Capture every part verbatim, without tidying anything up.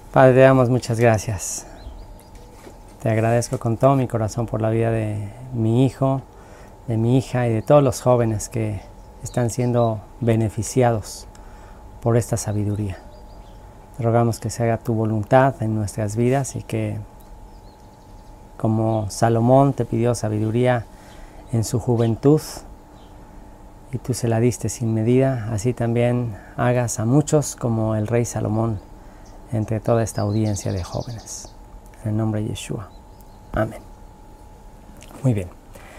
Padre, te damos muchas gracias. Te agradezco con todo mi corazón por la vida de mi hijo, de mi hija y de todos los jóvenes que están siendo beneficiados por esta sabiduría. Te rogamos que se haga tu voluntad en nuestras vidas y que, como Salomón te pidió sabiduría en su juventud y tú se la diste sin medida, así también hagas a muchos como el rey Salomón entre toda esta audiencia de jóvenes. En el nombre de Yeshua. Amén. Muy bien.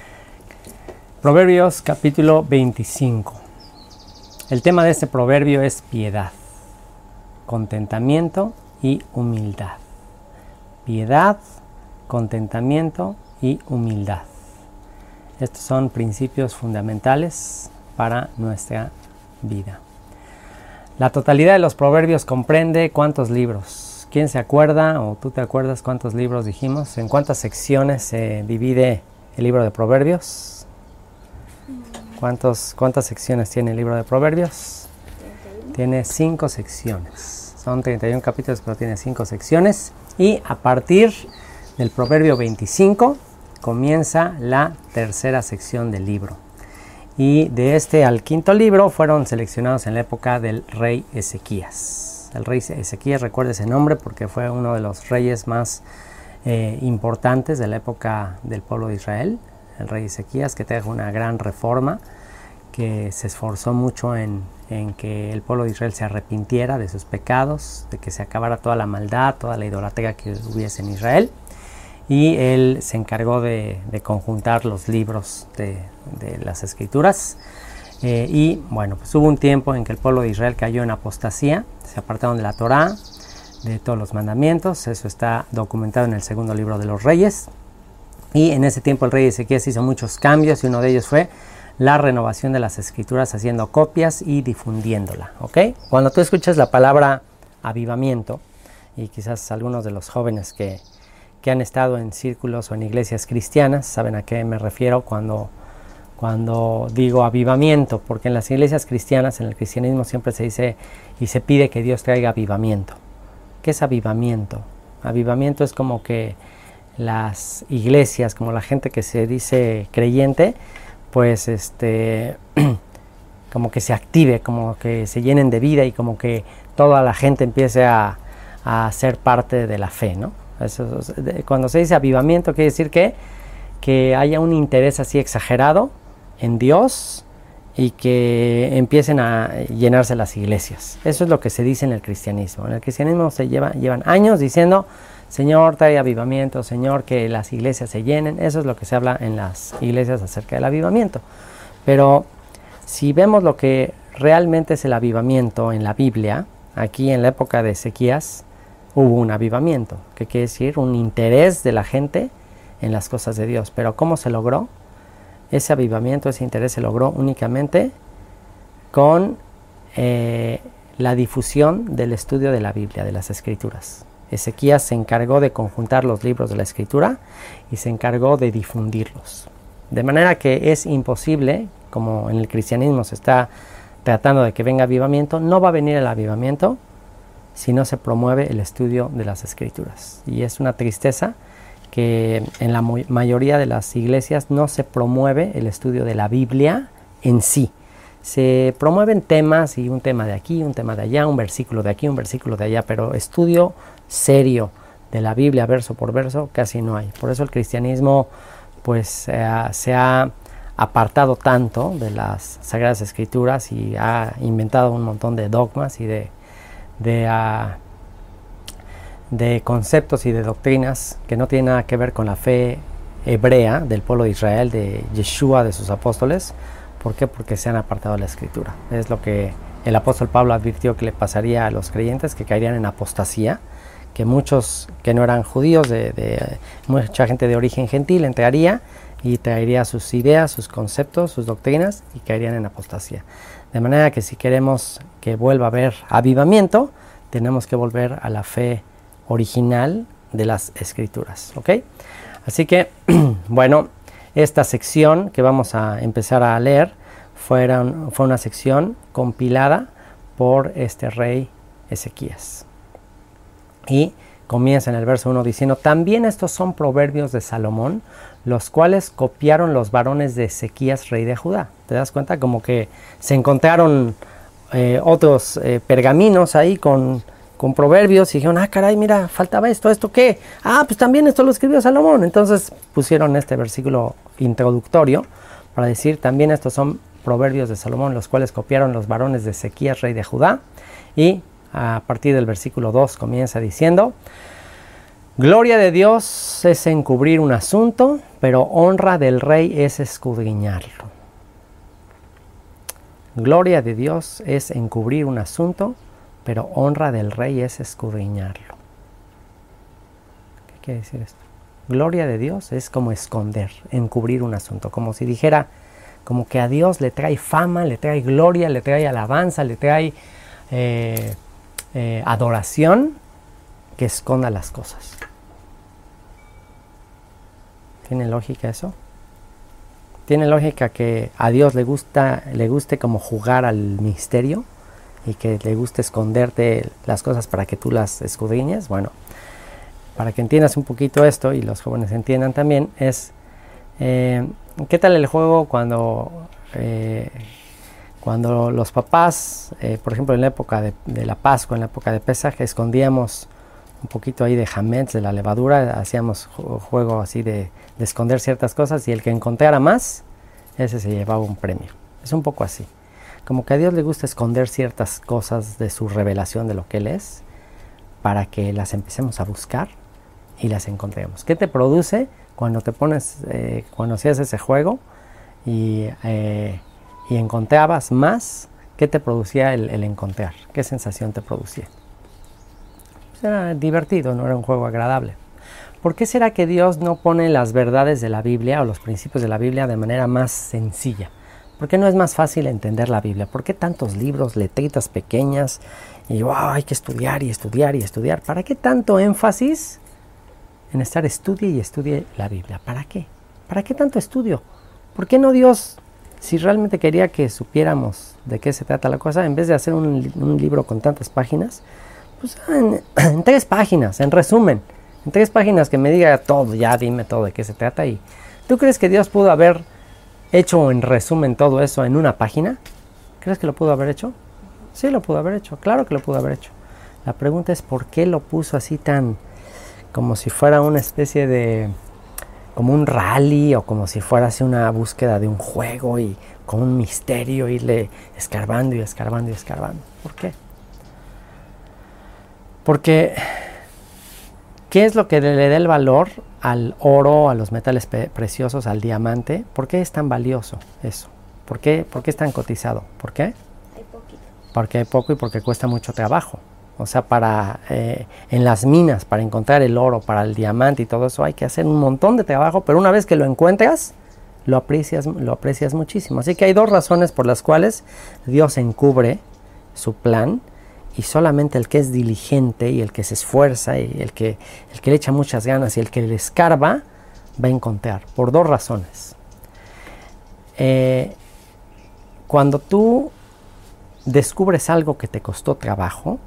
Proverbios capítulo veinticinco. El tema de este proverbio es piedad, contentamiento y humildad. Piedad, contentamiento y humildad. Estos son principios fundamentales para nuestra vida. La totalidad de los proverbios comprende ¿cuántos libros? ¿Quién se acuerda o tú te acuerdas cuántos libros dijimos? ¿En cuántas secciones se divide el libro de proverbios? ¿Cuántos, ¿Cuántas secciones tiene el libro de proverbios? treinta y uno. Tiene cinco secciones. Son treinta y uno capítulos, pero tiene cinco secciones. Y a partir del proverbio veinticinco comienza la tercera sección del libro. Y de este al quinto libro fueron seleccionados en la época del rey Ezequías. El rey Ezequías, recuerda ese nombre porque fue uno de los reyes más eh, importantes de la época del pueblo de Israel. El rey Ezequías, que trajo una gran reforma, que se esforzó mucho en, en que el pueblo de Israel se arrepintiera de sus pecados, de que se acabara toda la maldad, toda la idolatría que hubiese en Israel. Y él se encargó de, de conjuntar los libros de, de las escrituras. Eh, y bueno, pues hubo un tiempo en que el pueblo de Israel cayó en apostasía, se apartaron de la Torá, de todos los mandamientos. Eso está documentado en el segundo libro de los Reyes. Y en ese tiempo el rey Ezequías hizo muchos cambios y uno de ellos fue la renovación de las escrituras, haciendo copias y difundiéndola. ¿Ok? Cuando tú escuchas la palabra avivamiento, y quizás algunos de los jóvenes que que han estado en círculos o en iglesias cristianas saben a qué me refiero cuando, cuando digo avivamiento, porque en las iglesias cristianas, en el cristianismo siempre se dice y se pide que Dios traiga avivamiento. ¿Qué es avivamiento? Avivamiento es como que las iglesias, como la gente que se dice creyente, pues este como que se active, como que se llenen de vida y como que toda la gente empiece a, a ser parte de la fe, ¿no? Eso, cuando se dice avivamiento quiere decir que, que haya un interés así exagerado en Dios y que empiecen a llenarse las iglesias. Eso es lo que se dice en el cristianismo. En el cristianismo se lleva, llevan años diciendo, Señor, trae avivamiento, Señor, que las iglesias se llenen. Eso es lo que se habla en las iglesias acerca del avivamiento. Pero si vemos lo que realmente es el avivamiento en la Biblia, aquí en la época de Ezequías, hubo un avivamiento, que quiere decir un interés de la gente en las cosas de Dios. Pero ¿cómo se logró? Ese avivamiento, ese interés se logró únicamente con eh, la difusión del estudio de la Biblia, de las Escrituras. Ezequías se encargó de conjuntar los libros de la Escritura y se encargó de difundirlos. De manera que es imposible, como en el cristianismo se está tratando de que venga avivamiento, no va a venir el avivamiento si no se promueve el estudio de las Escrituras. Y es una tristeza que en la mayoría de las iglesias no se promueve el estudio de la Biblia en sí. Se promueven temas y un tema de aquí, un tema de allá, un versículo de aquí, un versículo de allá, pero estudio serio de la Biblia verso por verso casi no hay. Por eso el cristianismo pues eh, se ha apartado tanto de las Sagradas Escrituras y ha inventado un montón de dogmas y de De, uh, de conceptos y de doctrinas que no tienen nada que ver con la fe hebrea del pueblo de Israel, de Yeshua, de sus apóstoles. ¿Por qué? Porque se han apartado de la Escritura. Es lo que el apóstol Pablo advirtió que le pasaría a los creyentes, que caerían en apostasía, que muchos que no eran judíos, de, de mucha gente de origen gentil entraría y traería sus ideas, sus conceptos, sus doctrinas y caerían en apostasía. De manera que si queremos que vuelva a haber avivamiento, tenemos que volver a la fe original de las Escrituras, ¿ok? Así que, bueno, esta sección que vamos a empezar a leer fue, fue una sección compilada por este rey Ezequías. Y comienza en el verso uno diciendo, también estos son proverbios de Salomón, los cuales copiaron los varones de Ezequías, rey de Judá. ¿Te das cuenta? Como que se encontraron eh, otros eh, pergaminos ahí con, con proverbios y dijeron, ah, caray, mira, faltaba esto, ¿esto qué? Ah, pues también esto lo escribió Salomón. Entonces pusieron este versículo introductorio para decir, también estos son proverbios de Salomón, los cuales copiaron los varones de Ezequías, rey de Judá. Y a partir del versículo dos comienza diciendo, gloria de Dios es encubrir un asunto, pero honra del rey es escudriñarlo. Gloria de Dios es encubrir un asunto, pero honra del rey es escudriñarlo. ¿Qué quiere decir esto? Gloria de Dios es como esconder, encubrir un asunto, como si dijera, como que a Dios le trae fama, le trae gloria, le trae alabanza, le trae eh, eh, adoración, que esconda las cosas. ¿Tiene lógica eso? ¿Tiene lógica que a Dios le gusta, le guste como jugar al misterio y que le guste esconderte las cosas para que tú las escudriñes? Bueno, para que entiendas un poquito esto y los jóvenes entiendan también, es eh, ¿qué tal el juego cuando, eh, cuando los papás, eh, por ejemplo en la época de, de la Pascua, en la época de Pesaj, escondíamos un poquito ahí de hametz, de la levadura, hacíamos juego así de, de esconder ciertas cosas y el que encontrara más, ese se llevaba un premio. Es un poco así. Como que a Dios le gusta esconder ciertas cosas de su revelación de lo que Él es, para que las empecemos a buscar y las encontremos. ¿Qué te produce cuando te pones, eh, cuando hacías ese juego y, eh, y encontrabas más? ¿Qué te producía el, el encontrar? ¿Qué sensación te producía? Era divertido, no era un juego agradable. ¿Por qué será que Dios no pone las verdades de la Biblia o los principios de la Biblia de manera más sencilla? ¿Por qué no es más fácil entender la Biblia? ¿Por qué tantos libros, letritas pequeñas? Y wow, hay que estudiar y estudiar y estudiar. ¿Para qué tanto énfasis en estar estudie y estudie la Biblia? ¿Para qué? ¿Para qué tanto estudio? ¿Por qué no Dios, si realmente quería que supiéramos de qué se trata la cosa, en vez de hacer un, un libro con tantas páginas, pues en, en tres páginas, en resumen, en tres páginas que me diga todo, ya dime todo de qué se trata? ¿Y tú crees que Dios pudo haber hecho en resumen todo eso en una página? ¿Crees que lo pudo haber hecho? Sí, lo pudo haber hecho, claro que lo pudo haber hecho. La pregunta es ¿por qué lo puso así tan, como si fuera una especie de, como un rally o como si fuera así una búsqueda de un juego y con un misterio, irle escarbando y escarbando y escarbando? ¿Por qué? Porque, ¿qué es lo que le da el valor al oro, a los metales pe- preciosos, al diamante? ¿Por qué es tan valioso eso? ¿Por qué, por qué es tan cotizado? ¿Por qué? Hay poquito. Porque hay poco y porque cuesta mucho trabajo. O sea, para eh, en las minas, para encontrar el oro, para el diamante y todo eso, hay que hacer un montón de trabajo, pero una vez que lo encuentras, lo aprecias, lo aprecias muchísimo. Así que hay dos razones por las cuales Dios encubre su plan. Y solamente el que es diligente y el que se esfuerza y el que, el que le echa muchas ganas y el que le escarba va a encontrar, por dos razones. Eh, cuando tú descubres algo que te costó trabajo,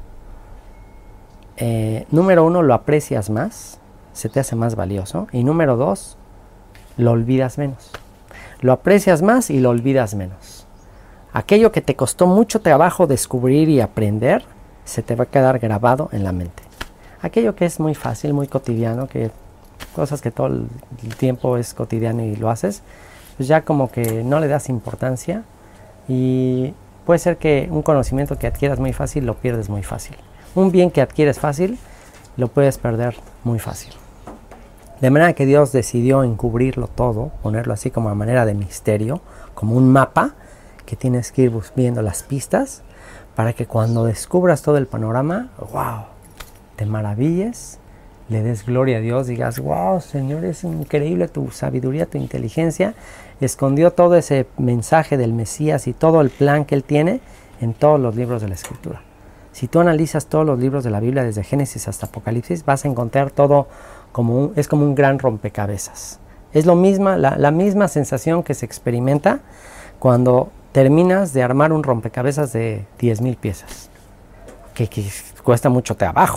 eh, número uno, lo aprecias más, se te hace más valioso, y número dos, lo olvidas menos. Lo aprecias más y lo olvidas menos. Aquello que te costó mucho trabajo descubrir y aprender, se te va a quedar grabado en la mente. Aquello que es muy fácil, muy cotidiano, que cosas que todo el tiempo es cotidiano y lo haces, pues ya como que no le das importancia y puede ser que un conocimiento que adquieras muy fácil lo pierdes muy fácil. Un bien que adquieres fácil lo puedes perder muy fácil. De manera que Dios decidió encubrirlo todo, ponerlo así como a manera de misterio, como un mapa que tienes que ir viendo las pistas, para que cuando descubras todo el panorama, wow, te maravilles, le des gloria a Dios, digas, wow, Señor, es increíble tu sabiduría, tu inteligencia, escondió todo ese mensaje del Mesías y todo el plan que Él tiene en todos los libros de la Escritura. Si tú analizas todos los libros de la Biblia, desde Génesis hasta Apocalipsis, vas a encontrar todo como un, es como un gran rompecabezas. Es lo misma, la, la misma sensación que se experimenta cuando terminas de armar un rompecabezas de diez mil piezas, que, que cuesta mucho trabajo.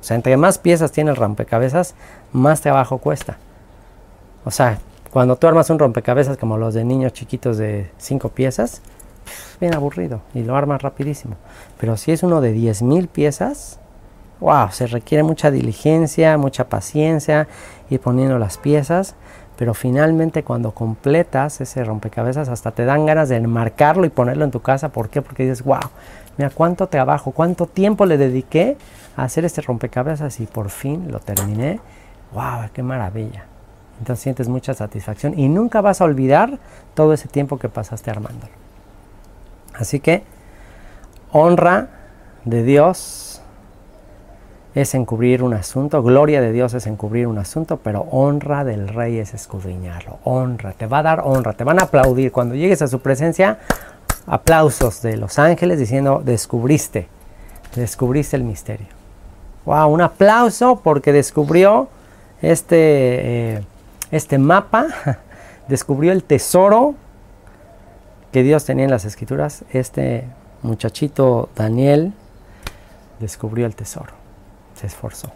sea, entre más piezas tiene el rompecabezas, más trabajo cuesta. O sea, cuando tú armas un rompecabezas como los de niños chiquitos de cinco piezas, bien aburrido y lo armas rapidísimo. Pero si es uno de diez mil piezas, wow, se requiere mucha diligencia, mucha paciencia, ir poniendo las piezas. Pero finalmente cuando completas ese rompecabezas hasta te dan ganas de enmarcarlo y ponerlo en tu casa. ¿Por qué? Porque dices, wow, mira cuánto trabajo, cuánto tiempo le dediqué a hacer este rompecabezas y por fin lo terminé. Wow, qué maravilla. Entonces sientes mucha satisfacción y nunca vas a olvidar todo ese tiempo que pasaste armándolo. Así que honra de Dios es encubrir un asunto, gloria de Dios es encubrir un asunto, pero honra del rey es escudriñarlo. Honra, te va a dar honra, te van a aplaudir. Cuando llegues a su presencia, aplausos de los ángeles diciendo, descubriste, descubriste el misterio. Wow, un aplauso porque descubrió este, eh, este mapa, descubrió el tesoro que Dios tenía en las escrituras. Este muchachito Daniel descubrió el tesoro. Se esforzó.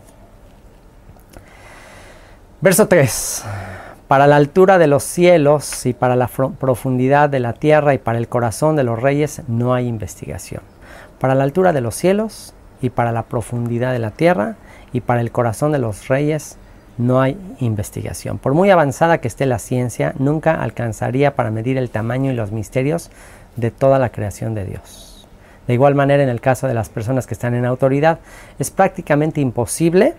Verso tres. Para la altura de los cielos y para la profundidad de la tierra y para el corazón de los reyes no hay investigación. Para la altura de los cielos y para la profundidad de la tierra y para el corazón de los reyes no hay investigación. Por muy avanzada que esté la ciencia, nunca alcanzaría para medir el tamaño y los misterios de toda la creación de Dios. De igual manera, en el caso de las personas que están en autoridad, es prácticamente imposible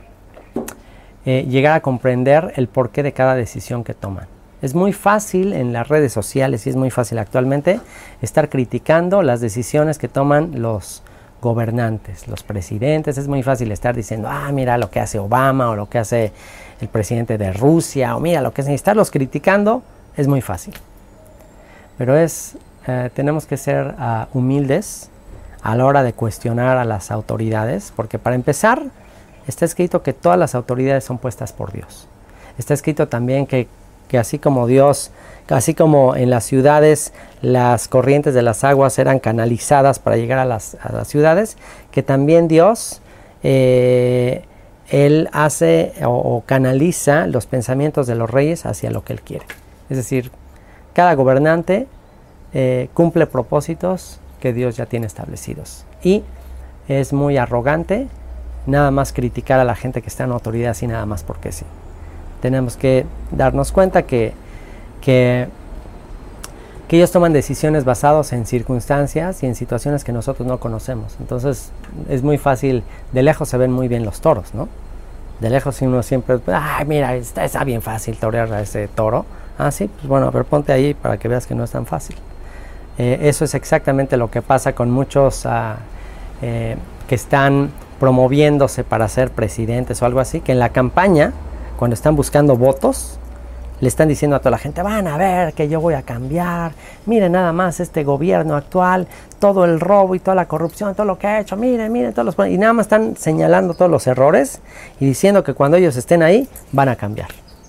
eh, llegar a comprender el porqué de cada decisión que toman. Es muy fácil en las redes sociales y es muy fácil actualmente estar criticando las decisiones que toman los gobernantes, los presidentes. Es muy fácil estar diciendo, ah, mira lo que hace Obama o lo que hace el presidente de Rusia o mira lo que es, estarlos criticando es muy fácil. Pero es, eh, tenemos que ser uh, humildes a la hora de cuestionar a las autoridades, porque para empezar, está escrito que todas las autoridades son puestas por Dios. Está escrito también que, que así como Dios, así como en las ciudades las corrientes de las aguas eran canalizadas para llegar a las, a las ciudades, que también Dios, eh, Él hace o, o canaliza los pensamientos de los reyes hacia lo que Él quiere. Es decir, cada gobernante eh, cumple propósitos que Dios ya tiene establecidos. Y es muy arrogante nada más criticar a la gente que está en autoridad así nada más porque sí. Tenemos que darnos cuenta que, que, que ellos toman decisiones basadas en circunstancias y en situaciones que nosotros no conocemos. Entonces es muy fácil, de lejos se ven muy bien los toros, ¿no? De lejos uno siempre, ay, mira, está, está bien fácil torear a ese toro. Ah, sí, pues bueno, a ver, ponte ahí para que veas que no es tan fácil. Eh, eso es exactamente lo que pasa con muchos uh, eh, que están promoviéndose para ser presidentes o algo así, que en la campaña, cuando están buscando votos, le están diciendo a toda la gente, van a ver que yo voy a cambiar, miren nada más este gobierno actual, todo el robo y toda la corrupción, todo lo que ha hecho, miren, miren todos los... Y nada más están señalando todos los errores y diciendo que cuando ellos estén ahí, van a cambiar.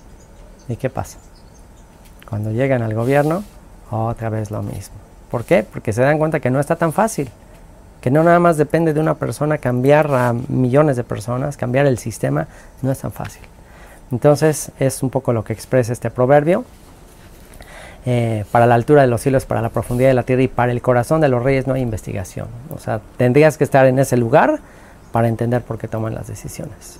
¿Y qué pasa? Cuando llegan al gobierno, otra vez lo mismo. ¿Por qué? Porque se dan cuenta que no está tan fácil, que no nada más depende de una persona cambiar a millones de personas, cambiar el sistema, no es tan fácil. Entonces es un poco lo que expresa este proverbio. Eh, para la altura de los cielos, para la profundidad de la tierra y para el corazón de los reyes no hay investigación. O sea, tendrías que estar en ese lugar para entender por qué toman las decisiones.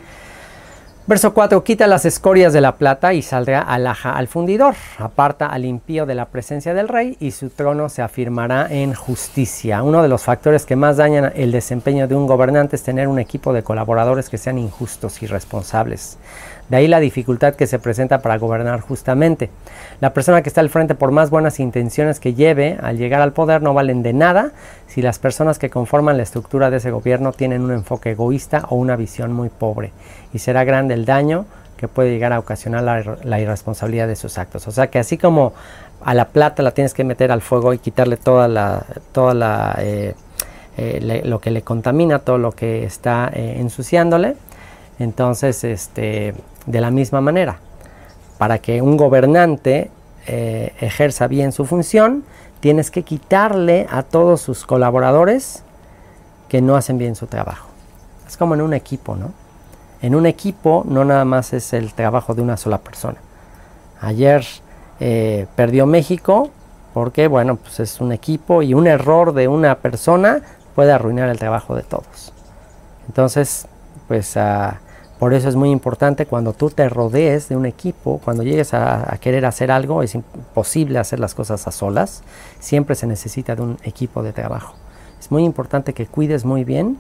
Verso cuatro. Quita las escorias de la plata y saldrá alhaja al fundidor. Aparta al impío de la presencia del rey y su trono se afirmará en justicia. Uno de los factores que más dañan el desempeño de un gobernante es tener un equipo de colaboradores que sean injustos y irresponsables. De ahí la dificultad que se presenta para gobernar justamente. La persona que está al frente, por más buenas intenciones que lleve al llegar al poder, no valen de nada si las personas que conforman la estructura de ese gobierno tienen un enfoque egoísta o una visión muy pobre. Y será grande el daño que puede llegar a ocasionar la, la irresponsabilidad de sus actos. O sea que así como a la plata la tienes que meter al fuego y quitarle toda la, toda la, eh, eh, le, lo que le contamina, todo lo que está eh, ensuciándole, entonces este... de la misma manera, para que un gobernante eh, ejerza bien su función, tienes que quitarle a todos sus colaboradores que no hacen bien su trabajo. Es como en un equipo, ¿no? En un equipo no nada más es el trabajo de una sola persona. Ayer eh, perdió México porque, bueno, pues es un equipo y un error de una persona puede arruinar el trabajo de todos. Entonces, pues uh, por eso es muy importante cuando tú te rodees de un equipo, cuando llegues a, a querer hacer algo, es imposible hacer las cosas a solas, siempre se necesita de un equipo de trabajo. Es muy importante que cuides muy bien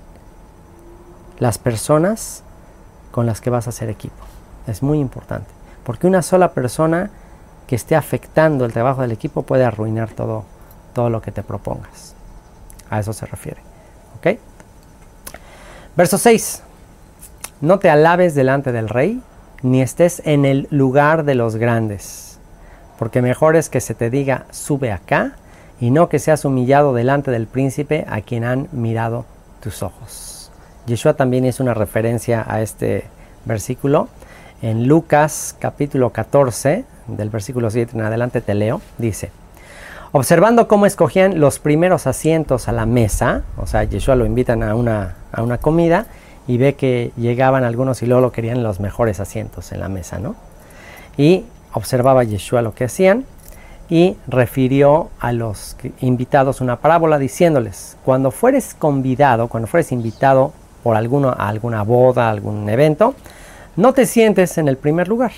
las personas con las que vas a hacer equipo. Es muy importante, porque una sola persona que esté afectando el trabajo del equipo puede arruinar todo, todo lo que te propongas. A eso se refiere. ¿Ok? Verso seis. No te alabes delante del rey, ni estés en el lugar de los grandes, porque mejor es que se te diga, sube acá, y no que seas humillado delante del príncipe a quien han mirado tus ojos. Yeshua también hizo una referencia a este versículo. En Lucas capítulo catorce, del versículo siete en adelante te leo, dice: observando cómo escogían los primeros asientos a la mesa, o sea, Yeshua lo invitan a una, a una comida, y ve que llegaban algunos y luego lo querían los mejores asientos en la mesa, ¿no? Y observaba Yeshua lo que hacían, y refirió a los invitados una parábola diciéndoles: cuando fueres convidado, cuando fueres invitado por alguno, a alguna boda, algún evento, no te sientes en el primer lugar,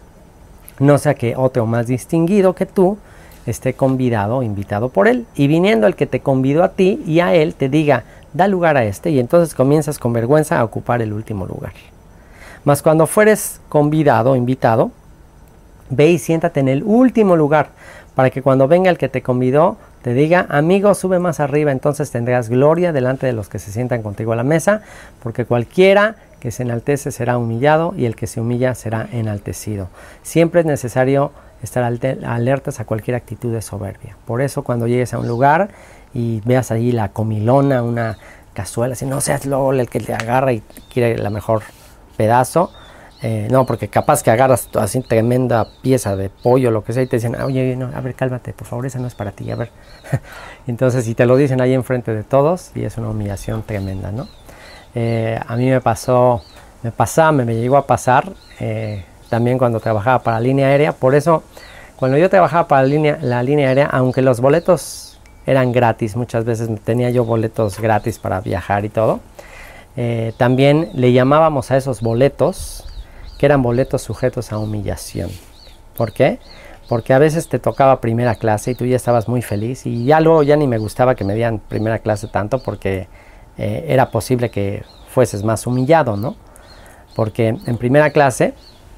no sea que otro más distinguido que tú esté convidado o invitado por él, y viniendo el que te convidó a ti y a él te diga, da lugar a este, y entonces comienzas con vergüenza a ocupar el último lugar. Mas cuando fueres convidado o invitado, ve y siéntate en el último lugar, para que cuando venga el que te convidó te diga, amigo, sube más arriba, entonces tendrás gloria delante de los que se sientan contigo a la mesa, porque cualquiera que se enaltece será humillado, y el que se humilla será enaltecido. Siempre es necesario estar alertas a cualquier actitud de soberbia. Por eso cuando llegues a un lugar y veas ahí la comilona, una cazuela, así, no seas luego el que te agarra y quiere la mejor pedazo. Eh, no, porque capaz que agarras así tremenda pieza de pollo, lo que sea, y te dicen, oye, no, a ver, cálmate, por favor, esa no es para ti, a ver. Entonces, si te lo dicen ahí enfrente de todos, y es una humillación tremenda, ¿no? Eh, a mí me pasó, me pasaba, me, me llegó a pasar, eh, también cuando trabajaba para línea aérea. Por eso, cuando yo trabajaba para la línea, la línea aérea, aunque los boletos eran gratis, muchas veces tenía yo boletos gratis para viajar y todo, eh, también le llamábamos a esos boletos que eran boletos sujetos a humillación. ¿Por qué? Porque a veces te tocaba primera clase y tú ya estabas muy feliz, y ya luego ya ni me gustaba que me dieran primera clase tanto, porque eh, era posible que fueses más humillado, ¿no? Porque en primera clase,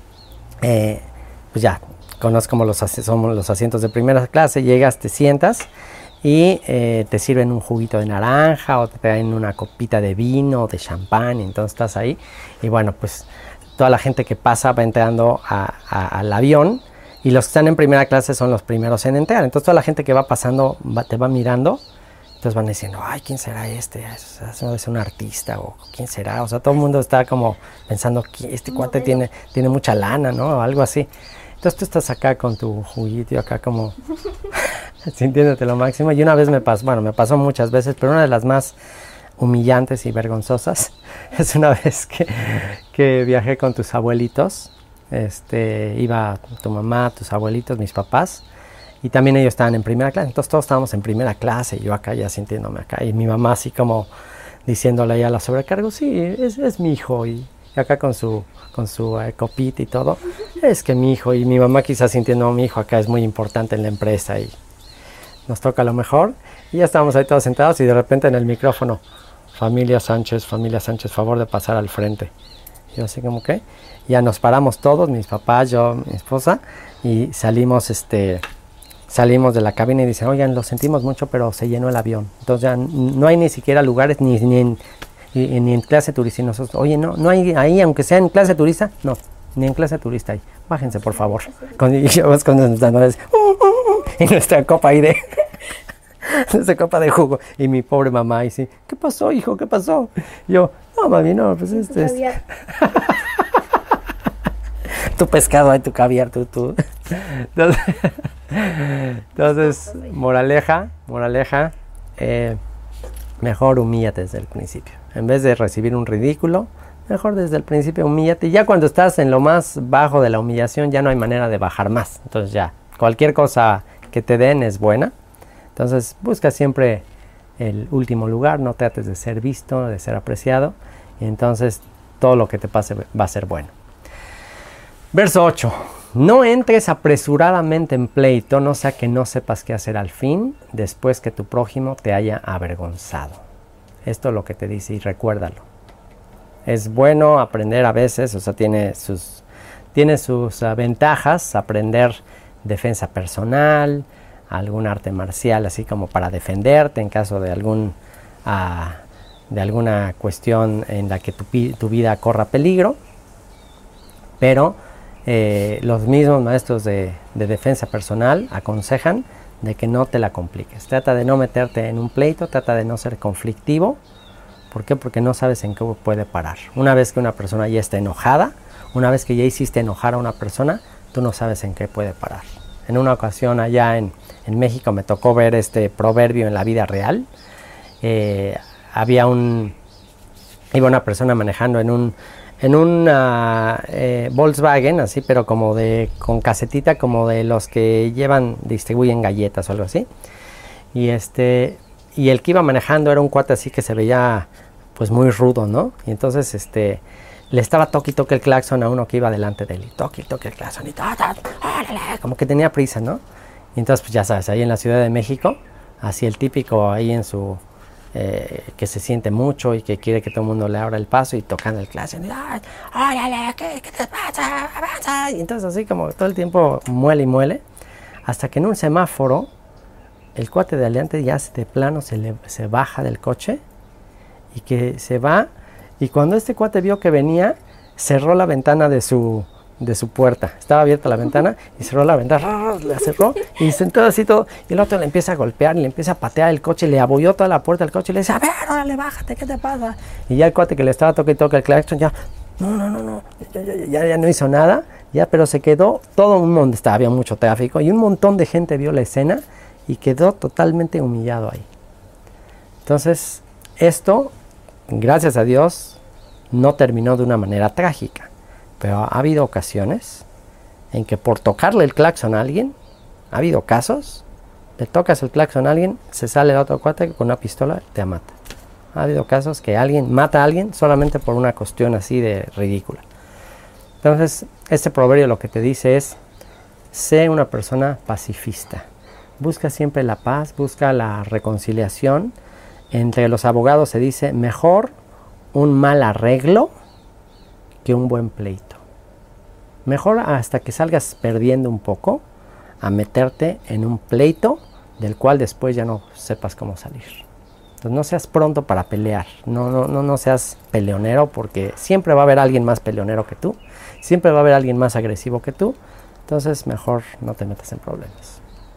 eh, pues ya, conoces como los, somos los asientos de primera clase, llegas, te sientas y eh, te sirven un juguito de naranja o te traen una copita de vino o de champán, y entonces estás ahí y bueno, pues toda la gente que pasa va entrando a, a, al avión, y los que están en primera clase son los primeros en entrar. Entonces toda la gente que va pasando va, te va mirando, entonces van diciendo, ay, ¿quién será este? ¿Es, es un artista? ¿O quién será? O sea, todo el mundo está como pensando, este cuate tiene, tiene mucha lana, ¿no? O algo así. Entonces tú estás acá con tu juguito, acá como sintiéndote lo máximo. Y una vez me pasó, bueno, me pasó muchas veces, pero una de las más humillantes y vergonzosas es una vez que, que viajé con tus abuelitos. Este, iba tu mamá, tus abuelitos, mis papás, y también ellos estaban en primera clase. Entonces todos estábamos en primera clase, y yo acá ya sintiéndome acá, y mi mamá así como diciéndole ya a la sobrecargo, sí, es, es mi hijo, y acá con su, con su eh, copita y todo, es que mi hijo, y mi mamá quizás sintiendo, mi hijo acá es muy importante en la empresa, y nos toca lo mejor, y ya estábamos ahí todos sentados, y de repente en el micrófono, familia Sánchez, familia Sánchez, favor de pasar al frente. Y yo así como que, ya nos paramos todos, mis papás, yo, mi esposa, y salimos, este, salimos de la cabina y dicen, oigan, lo sentimos mucho, pero se llenó el avión. Entonces ya no hay ni siquiera lugares, ni, ni, en, ni, ni en clase turista. Y nosotros, oye, no, no hay ahí, aunque sea en clase turista, no, ni en clase turista hay. Bájense, por favor. Con, y yo con nuestras manos, uh, uh, uh, y nuestra copa ahí de, nuestra copa de jugo. Y mi pobre mamá ahí sí, ¿qué pasó, hijo? ¿Qué pasó? Y yo, no, mami, no, pues este es... tu pescado, hay tu caviar, tu, tu. Entonces, entonces moraleja, moraleja, eh, mejor humíllate desde el principio. En vez de recibir un ridículo, mejor desde el principio humíllate. Ya cuando estás en lo más bajo de la humillación, ya no hay manera de bajar más. Entonces ya, cualquier cosa que te den es buena. Entonces busca siempre el último lugar, no trates de ser visto, de ser apreciado. Y entonces todo lo que te pase va a ser bueno. Verso ocho. No entres apresuradamente en pleito, no sea que no sepas qué hacer al fin, después que tu prójimo te haya avergonzado. Esto es lo que te dice y recuérdalo. Es bueno aprender a veces, o sea, tiene sus, tiene sus uh, ventajas, aprender defensa personal, algún arte marcial, así como para defenderte en caso de, algún, uh, de alguna cuestión en la que tu, tu vida corra peligro, pero Eh, los mismos maestros de, de defensa personal aconsejan de que no te la compliques. Trata de no meterte en un pleito, trata de no ser conflictivo. ¿Por qué? Porque no sabes en qué puede parar. Una vez que una persona ya está enojada, una vez que ya hiciste enojar a una persona, tú no sabes en qué puede parar. En una ocasión allá en, en México me tocó ver este proverbio en la vida real. Eh, había un, iba una persona manejando en un en un uh, eh, Volkswagen, así, pero como de, con casetita, como de los que llevan, distribuyen galletas o algo así. Y este, y el que iba manejando era un cuate así que se veía, pues, muy rudo, ¿no? Y entonces, este, le estaba toque y toque el claxon a uno que iba delante de él. Y toque y toque el claxon y ta, ta, órale, como que tenía prisa, ¿no? Y entonces, pues, ya sabes, ahí en la Ciudad de México, así el típico ahí en su... Eh, que se siente mucho y que quiere que todo el mundo le abra el paso y tocando el claxon, órale, ¿qué, ¿qué te pasa? Avanza. Y entonces así como todo el tiempo muele y muele, hasta que en un semáforo el cuate de adelante ya de plano se, le, se baja del coche y que se va, y cuando este cuate vio que venía, cerró la ventana de su de su puerta, estaba abierta la ventana y cerró la ventana, la cerró y sentó así todo, y el otro le empieza a golpear y le empieza a patear el coche, le abolló toda la puerta del coche y le dice, a ver, órale, bájate, ¿qué te pasa? Y ya el cuate que le estaba toque y toque el claxon, ya, no, no, no, no, ya, ya, ya, ya no hizo nada, ya, pero se quedó todo un montón, estaba, había mucho tráfico y un montón de gente vio la escena y quedó totalmente humillado ahí. Entonces, esto, gracias a Dios, no terminó de una manera trágica. Pero ha habido ocasiones en que por tocarle el claxon a alguien, ha habido casos, le tocas el claxon a alguien, se sale el otro cuate con una pistola y te mata. Ha habido casos que alguien mata a alguien solamente por una cuestión así de ridícula. Entonces, este proverbio lo que te dice es, sé una persona pacifista. Busca siempre la paz, busca la reconciliación. Entre los abogados se dice, mejor un mal arreglo que un buen pleito. Mejor hasta que salgas perdiendo un poco a meterte en un pleito del cual después ya no sepas cómo salir. Entonces no seas pronto para pelear, no, no, no, no seas peleonero, porque siempre va a haber alguien más peleonero que tú, siempre va a haber alguien más agresivo que tú, entonces mejor no te metas en problemas.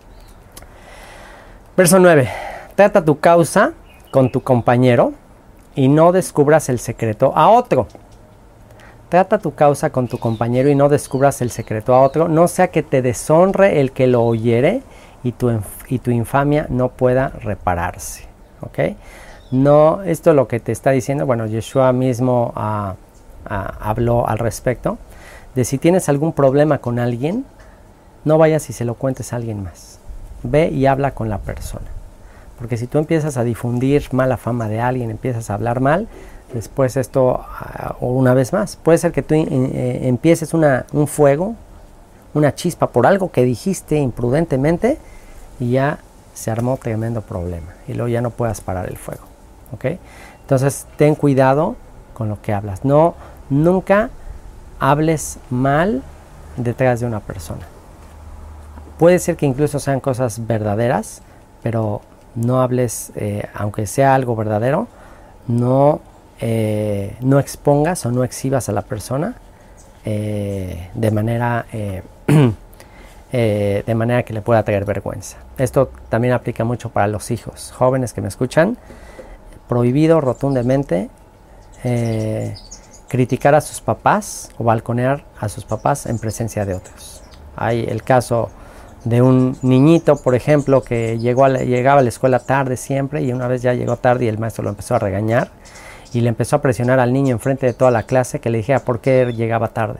Verso nueve. Trata tu causa con tu compañero y no descubras el secreto a otro. Trata tu causa con tu compañero y no descubras el secreto a otro, no sea que te deshonre el que lo oyere y tu, y tu infamia no pueda repararse. ¿Okay? No, esto es lo que te está diciendo, bueno, Yeshua mismo uh, uh, habló al respecto, de si tienes algún problema con alguien, no vayas y se lo cuentes a alguien más. Ve y habla con la persona. Porque si tú empiezas a difundir mala fama de alguien, empiezas a hablar mal, después esto, uh, una vez más, puede ser que tú eh, empieces una, un fuego, una chispa por algo que dijiste imprudentemente y ya se armó tremendo problema y luego ya no puedas parar el fuego. ¿Okay? Entonces ten cuidado con lo que hablas. No, nunca hables mal detrás de una persona. Puede ser que incluso sean cosas verdaderas, pero no hables, eh, aunque sea algo verdadero, no, eh, no expongas o no exhibas a la persona eh, de manera eh, eh, de manera que le pueda traer vergüenza. Esto también aplica mucho para los hijos jóvenes que me escuchan. Prohibido rotundamente eh, criticar a sus papás o balconear a sus papás en presencia de otros. Hay el caso de un niñito, por ejemplo, que llegó a la, llegaba a la escuela tarde siempre y una vez ya llegó tarde y el maestro lo empezó a regañar y le empezó a presionar al niño enfrente de toda la clase que le dijera por qué llegaba tarde.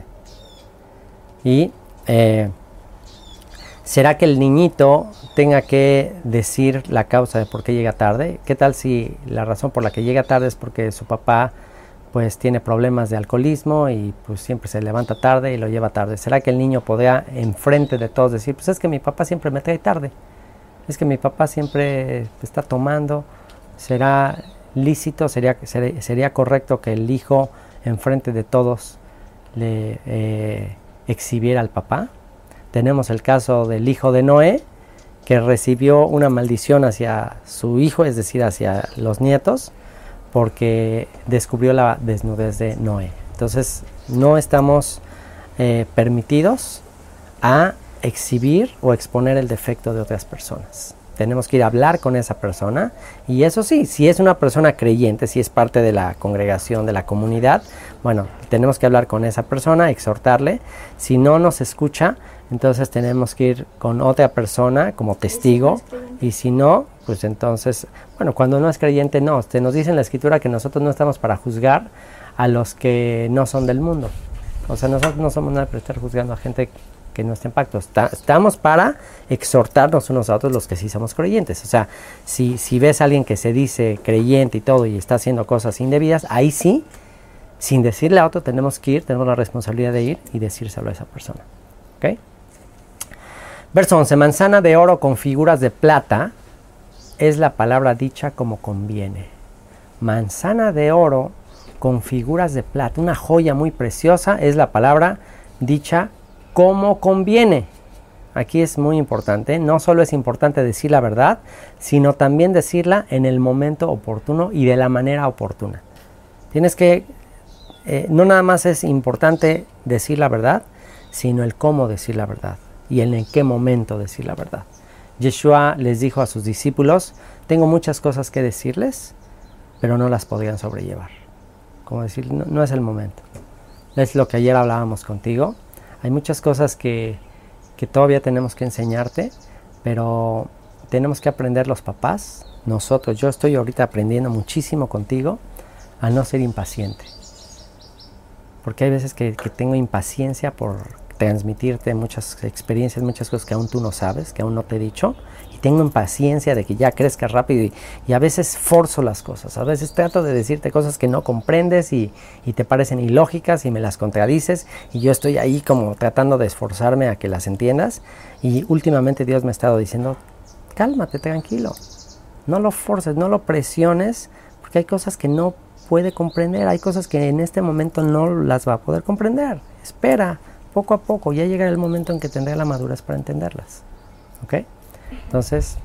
Y eh, ¿será que el niñito tenga que decir la causa de por qué llega tarde? ¿Qué tal si la razón por la que llega tarde es porque su papá pues tiene problemas de alcoholismo y pues siempre se levanta tarde y lo lleva tarde? ¿Será que el niño podría enfrente de todos decir, pues es que mi papá siempre me trae tarde, es que mi papá siempre está tomando? ¿Será lícito, sería, sería, sería correcto que el hijo enfrente de todos le eh, exhibiera al papá? Tenemos el caso del hijo de Noé, que recibió una maldición hacia su hijo, es decir, hacia los nietos, porque descubrió la desnudez de Noé. Entonces, no estamos eh, permitidos a exhibir o exponer el defecto de otras personas. Tenemos que ir a hablar con esa persona, y eso sí, si es una persona creyente, si es parte de la congregación, de la comunidad, bueno, tenemos que hablar con esa persona, exhortarle. Si no nos escucha, entonces tenemos que ir con otra persona como testigo, y si no, pues entonces, bueno, cuando no es creyente, no, se nos dice en la Escritura que nosotros no estamos para juzgar a los que no son del mundo. O sea, nosotros no somos nada para estar juzgando a gente que no está en pacto. Está, estamos para exhortarnos unos a otros los que sí somos creyentes. O sea, si, si ves a alguien que se dice creyente y todo y está haciendo cosas indebidas, ahí sí, sin decirle a otro, tenemos que ir, tenemos la responsabilidad de ir y decírselo a esa persona. ¿Ok? Verso once. Manzana de oro con figuras de plata es la palabra dicha como conviene. Manzana de oro con figuras de plata, una joya muy preciosa, es la palabra dicha como conviene. Aquí es muy importante, no solo es importante decir la verdad, sino también decirla en el momento oportuno y de la manera oportuna. Tienes que, eh, no nada más es importante decir la verdad, sino el cómo decir la verdad y el en qué momento decir la verdad. Yeshua les dijo a sus discípulos, tengo muchas cosas que decirles, pero no las podrían sobrellevar. Como decir, no, no es el momento. Es lo que ayer hablábamos contigo. Hay muchas cosas que, que todavía tenemos que enseñarte, pero tenemos que aprender los papás, nosotros. Yo estoy ahorita aprendiendo muchísimo contigo a no ser impaciente. Porque hay veces que, que tengo impaciencia por transmitirte muchas experiencias, muchas cosas que aún tú no sabes, que aún no te he dicho. Y tengo impaciencia de que ya crezcas rápido y, y a veces forzo las cosas. A veces trato de decirte cosas que no comprendes y, y te parecen ilógicas y me las contradices. Y yo estoy ahí como tratando de esforzarme a que las entiendas. Y últimamente Dios me ha estado diciendo, cálmate, tranquilo. No lo forces, no lo presiones, porque hay cosas que no puede comprender. Hay cosas que en este momento no las va a poder comprender. Espera, poco a poco. Ya llegará el momento en que tendré la madurez para entenderlas. ¿Ok? Entonces,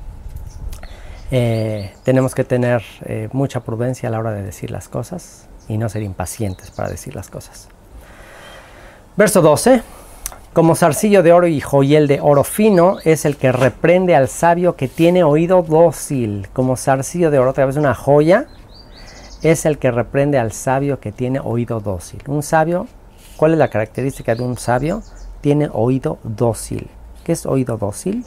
eh, tenemos que tener eh, mucha prudencia a la hora de decir las cosas y no ser impacientes para decir las cosas. Verso doce. Como zarcillo de oro y joyel de oro fino es el que reprende al sabio que tiene oído dócil. Como zarcillo de oro, otra vez una joya, es el que reprende al sabio que tiene oído dócil. Un sabio, ¿cuál es la característica de un sabio? Tiene oído dócil. ¿Qué es oído dócil?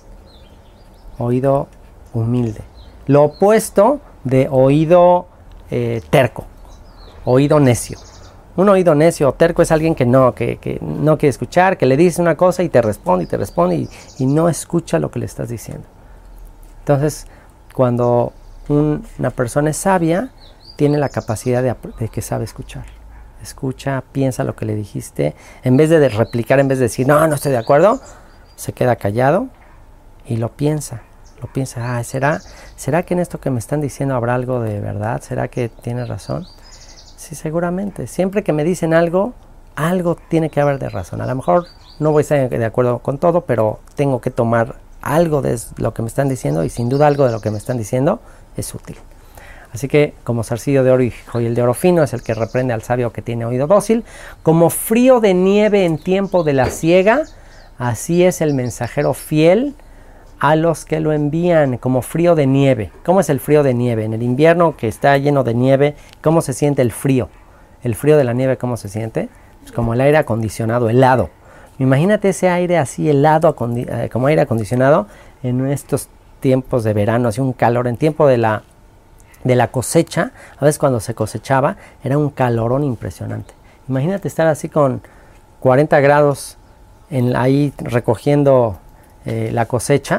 Oído humilde. Lo opuesto de oído eh, terco, oído necio. Un oído necio o terco es alguien que no, que, que no quiere escuchar, que le dice una cosa y te responde y te responde y, y no escucha lo que le estás diciendo. Entonces, cuando un, una persona es sabia, tiene la capacidad de, de que sabe escuchar. Escucha, piensa lo que le dijiste. En vez de replicar, en vez de decir, no, no estoy de acuerdo, se queda callado y lo piensa. Lo piensa, ah, ¿será, ¿será que en esto que me están diciendo habrá algo de verdad? ¿Será que tiene razón? Sí, seguramente. Siempre que me dicen algo, algo tiene que haber de razón. A lo mejor no voy a estar de acuerdo con todo, pero tengo que tomar algo de lo que me están diciendo y sin duda algo de lo que me están diciendo es útil. Así que como zarcillo de oro y joyel de oro fino es el que reprende al sabio que tiene oído dócil. Como frío de nieve en tiempo de la siega, así es el mensajero fiel a los que lo envían. Como frío de nieve. ¿Cómo es el frío de nieve? En el invierno que está lleno de nieve, ¿cómo se siente el frío? El frío de la nieve, ¿cómo se siente? Pues como el aire acondicionado, helado. Imagínate ese aire así helado, como aire acondicionado en estos tiempos de verano, así un calor en tiempo de la de la cosecha. A veces cuando se cosechaba era un calorón impresionante. Imagínate estar así con cuarenta grados en, ahí recogiendo eh, la cosecha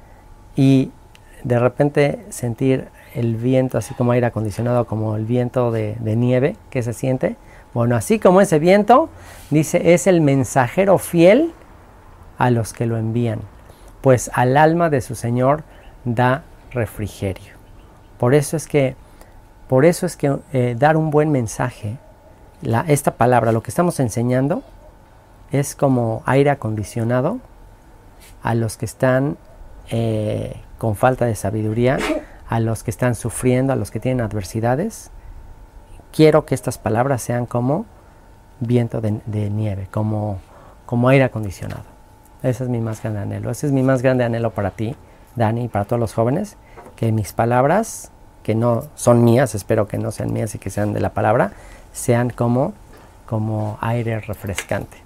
y de repente sentir el viento así como aire acondicionado, como el viento de, de nieve que se siente. Bueno, así como ese viento, dice, es el mensajero fiel a los que lo envían, pues al alma de su Señor da refrigerio. Por eso es que, por eso es que eh, dar un buen mensaje, la, esta palabra, lo que estamos enseñando, es como aire acondicionado a los que están eh, con falta de sabiduría, a los que están sufriendo, a los que tienen adversidades. Quiero que estas palabras sean como viento de, de nieve, como, como aire acondicionado. Ese es mi más grande anhelo. Ese es mi más grande anhelo para ti, Dani, y para todos los jóvenes, que mis palabras, que no son mías, espero que no sean mías y que sean de la palabra, sean como, como aire refrescante.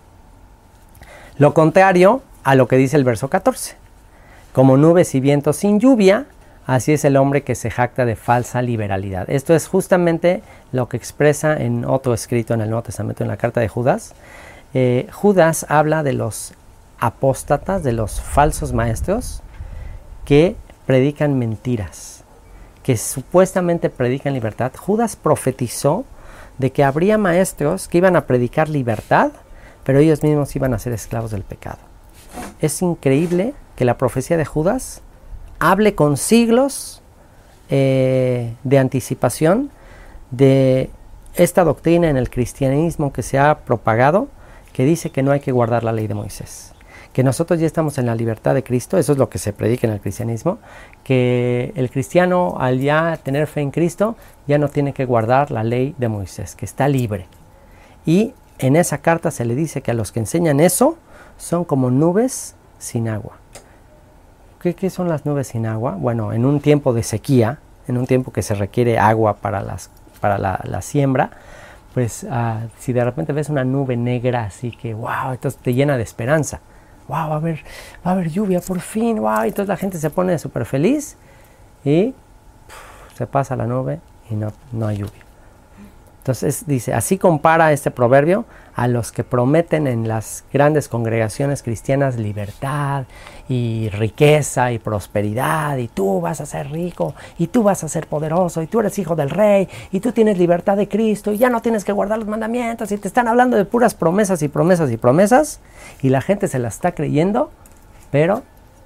Lo contrario a lo que dice el verso catorce. Como nubes y vientos sin lluvia, así es el hombre que se jacta de falsa liberalidad. Esto es justamente lo que expresa en otro escrito en el Nuevo Testamento, en la carta de Judas. Eh, Judas habla de los apóstatas, de los falsos maestros que predican mentiras, que supuestamente predican libertad. Judas profetizó de que habría maestros que iban a predicar libertad, pero ellos mismos iban a ser esclavos del pecado. Es increíble que la profecía de Judas hable con siglos eh, de anticipación de esta doctrina en el cristianismo que se ha propagado, que dice que no hay que guardar la ley de Moisés, que nosotros ya estamos en la libertad de Cristo. Eso es lo que se predica en el cristianismo, que el cristiano, al ya tener fe en Cristo, ya no tiene que guardar la ley de Moisés, que está libre. Y en esa carta se le dice que a los que enseñan eso son como nubes sin agua. ¿Qué, qué son las nubes sin agua? Bueno, en un tiempo de sequía, en un tiempo que se requiere agua para, las, para la, la siembra, pues uh, si de repente ves una nube negra así que wow, entonces te llena de esperanza. Wow, va a haber, va a haber lluvia por fin, wow, y entonces la gente se pone súper feliz y puf, se pasa la nube y no, no hay lluvia. Entonces dice, así compara este proverbio a los que prometen en las grandes congregaciones cristianas libertad y riqueza y prosperidad, y tú vas a ser rico, y tú vas a ser poderoso, y tú eres hijo del rey, y tú tienes libertad de Cristo, y ya no tienes que guardar los mandamientos, y te están hablando de puras promesas y promesas y promesas, y la gente se la está creyendo, pero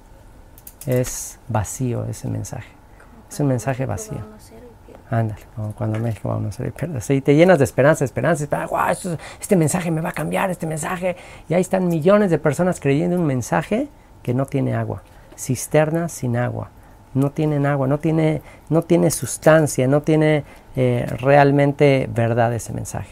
es vacío ese mensaje. Es un mensaje vacío. Ándale, como cuando México va a unos pierdas. Y te llenas de esperanza, esperanza, esperanza. Wow, esto, este mensaje me va a cambiar, este mensaje. Y ahí están millones de personas creyendo un mensaje que no tiene agua. Cisternas sin agua. No tienen agua, no tiene, no tiene sustancia, no tiene eh, realmente verdad ese mensaje.